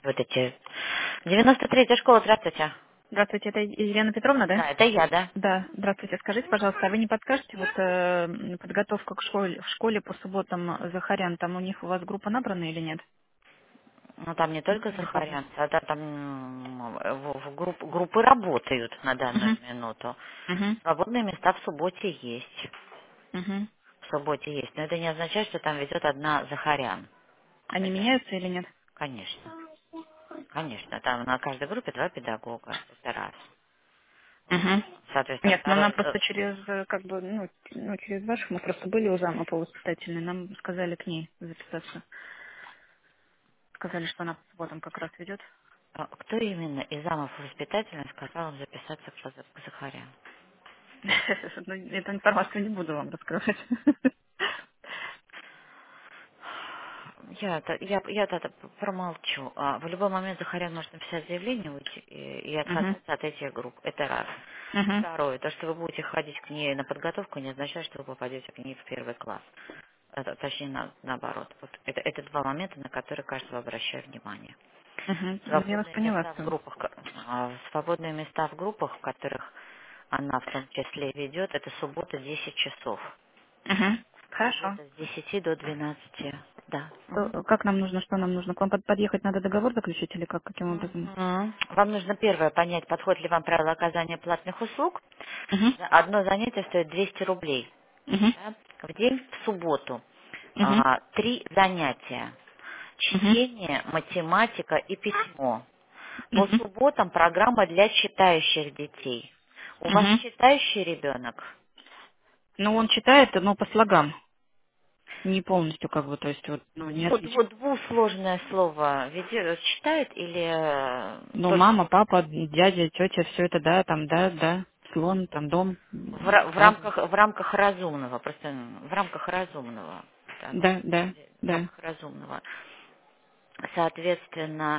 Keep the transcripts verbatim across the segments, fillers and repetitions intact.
Вот эти. девяносто третья школа, здравствуйте. Здравствуйте, это Елена Петровна, да? Да, это я, да. Да, здравствуйте. Скажите, пожалуйста, а вы не подскажете, вот э, м, подготовка к школе, в школе по субботам Захарян, там у них у вас группа набрана или нет? Ну, там не только Или папа? Сахарян, а да, там м, в, в групп- группы работают на данную Угу, минуту. угу, Свободные места в субботе есть. угу. В субботе есть. Но это не означает, что там ведет одна Захарян. Они Это, меняются или нет? конечно, конечно. Там на каждой группе два педагога. Это раз. Угу. Соответственно, Нет, ну нам второй. э, просто через, э, как бы, ну, ну, через ваших, мы просто были у зама по воспитательной, нам сказали к ней записаться. Сказали, что она по субботам как раз ведет. а Кто именно из замов воспитательных сказал вам записаться к Зах- к Захарян? Ну, эту информацию не буду вам раскрывать. Я, это- я, я это промолчу. А, В любой момент Захарян может написать заявление уйти и, и Угу, отказаться от этих групп. Это раз. угу, Второе. То, что вы будете ходить к ней на подготовку, не означает, что вы попадете к ней в первый класс. Это, точнее, на- наоборот. Вот это, это два момента, на которые, кажется, обращаю внимание. угу. Я вас Свободные поняла, места в что. группах, ко- а, свободные места в группах, в которых она в том числе ведет, это суббота десять часов. Угу. Хорошо. Суббота с десяти до двенадцати. Да. Мгм. Что- как нам нужно, что нам нужно? К вам под- подъехать надо договор заключить или как, каким образом? Мгм. Вам нужно первое понять, подходит ли вам правило оказания платных услуг. Угу. Одно занятие стоит двести рублей. Угу. Да? В день в субботу Угу. а, три занятия. Угу. Чтение, математика и письмо. По Угу. субботам программа для читающих детей. У вас Угу. читающий ребенок? Ну, он читает, но по слогам. Не полностью, как бы, то есть, вот, ну, не Дву- отлично. дву- двусложное слово ведет, читает или э, Ну, только мама, папа, дядя, тетя, все это, да, там, да, да, слон, там, дом, в, ра- в баба. рамках в рамках разумного, просто в рамках разумного, да, ну, Да, да, в да. рамках разумного. Соответственно,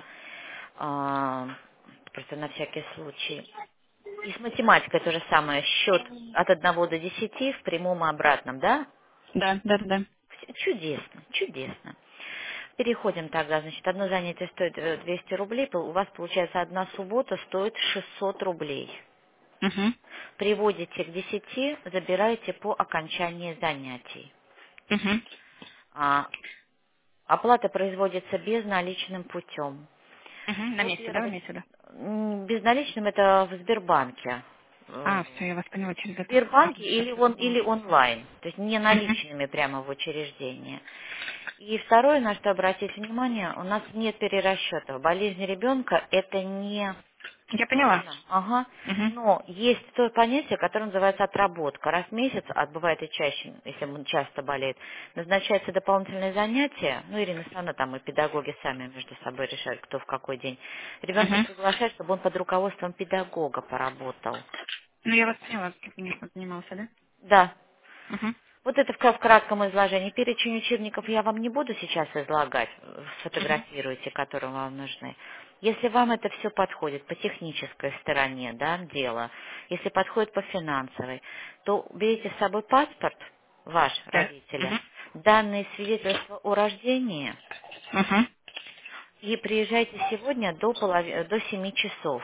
а, просто на всякий случай. И с математикой то же самое. Счет от одного до десяти в прямом и обратном, да? Да, да, да. Вс- Чудесно, чудесно. Переходим тогда. Значит, одно занятие стоит э, двести рублей. Пол- У вас, получается, одна суббота стоит шестьсот рублей. Угу. Приводите к десяти, забираете по окончании занятий. Угу. А, Оплата производится безналичным путем. Угу. На месте, да, вы Во-первых, имеете в виду? м, безналичным это в Сбербанке. Э, А, все, я вас поняла через В это. Сбербанке Через или, это он, забыла. или онлайн, то есть не Угу. наличными прямо в учреждении. И второе, на что обратить внимание, у нас нет перерасчетов. Болезнь ребенка это не Я поняла. цена. Ага. Угу. Но есть то понятие, которое называется отработка. Раз в месяц, а бывает и чаще, если он часто болеет, назначается дополнительное занятие, ну, Ирина Александровна там и педагоги сами между собой решают, кто в какой день. Ребенка Угу. приглашают, чтобы он под руководством педагога поработал. Ну, я вас поняла, как он занимался, да? Да. Угу. Вот это в ка- в кратком изложении. Перечень учебников я вам не буду сейчас излагать, э, Угу. сфотографируйте, которые вам нужны. Если вам это все подходит по технической стороне да, дела, если подходит по финансовой, то берите с собой паспорт ваш, Да. родителя, Угу. данные свидетельства о рождении Угу. и приезжайте сегодня до, полови- до семи часов.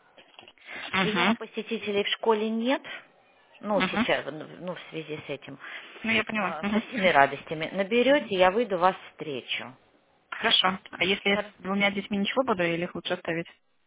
Приема Угу. посетителей в школе нет, ну, Угу. сейчас, ну, в связи с этим. Ну, я поняла. А, Со Угу. всеми радостями. Наберете, я выйду вас встречу. Хорошо. А если я Хор- с двумя детьми ничего буду, или их лучше оставить?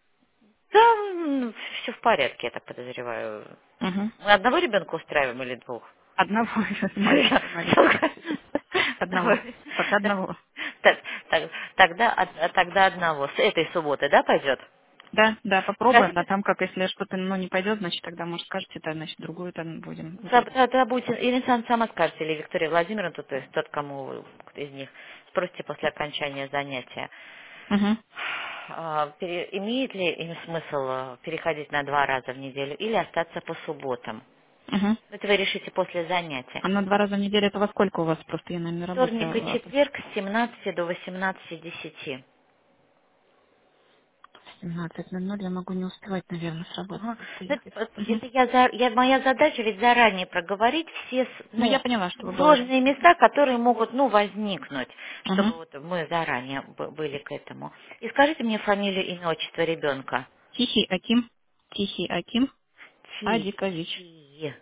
Да, все в порядке, я так подозреваю. Угу. Мы одного ребенка устраиваем или двух? Одного, маленький, маленький. Одного. Пока одного. Так, так, Тогда, од- тогда одного. С этой субботы, да, пойдет? Да, да, попробуем, а Скажите, там как, если что-то, ну, не пойдет, значит, тогда, может, скажете, да, значит, другую там будем да, выбирать. да, да, будете, или сам сама скажете, или Виктория Владимировна, то, то есть тот, кому вы- кто из них, спросите после окончания занятия. Угу. А, пере- Имеет ли им смысл э, переходить на два раза в неделю или остаться по субботам? Угу. Это вы решите после занятия. А на два раза в неделю это во сколько у вас? Просто я, наверное, на работе. Вторник и а, четверг с семнадцати до восемнадцати десяти. семнадцать ноль ноль я могу не успевать, наверное, с работы Ага. просто Ну, ехать. это, Мгм. это я, за- я- моя задача ведь заранее проговорить все с- Ну, я ну, поняла, чтобы было. сложные места, которые могут ну, возникнуть, Угу. чтобы вот мы заранее б- были к этому. И скажите мне фамилию, имя, отчество ребенка. Тихий Аким. Тихий Аким Адикович. Тихий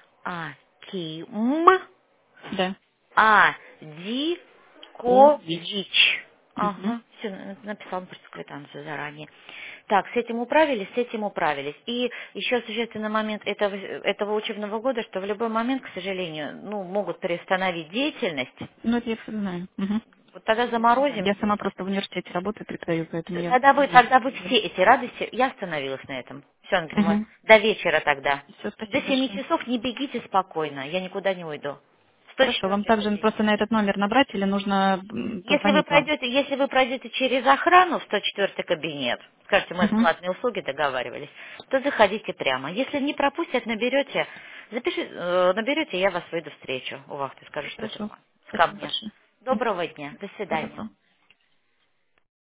Аким Да. Кович. Адикович. Угу. Ага, все, написал просто квитанцию заранее. Так, с этим управились, с этим управились. И еще существенный момент этого, этого учебного года, что в любой момент, к сожалению, ну, могут приостановить деятельность. Ну, это я всё знаю. Угу. Вот тогда Да. заморозим. Я сама просто в университете работаю, преподаю, поэтому я Тогда вы, вижу. тогда вы все эти радости, я остановилась на этом. Все, Ангелина, Ивановна, Угу. до вечера тогда. Все, До спасибо семи большое. часов не бегите спокойно, я никуда не уйду. сто Хорошо, вам четвёртый также кабинет. просто на этот номер набрать или нужно м, Если вы позвонить вам? пройдете, если вы пройдете через охрану в сто четвёртый кабинет, скажете, мы Угу. платные услуги договаривались, то заходите прямо. Если не пропустят, наберете, запишите, э, наберете, я вас выйду встречу у вахты, скажу, что это Хорошо. ко Спасибо мне. большое. Мгм. Доброго дня, до Всего свидания. доброго.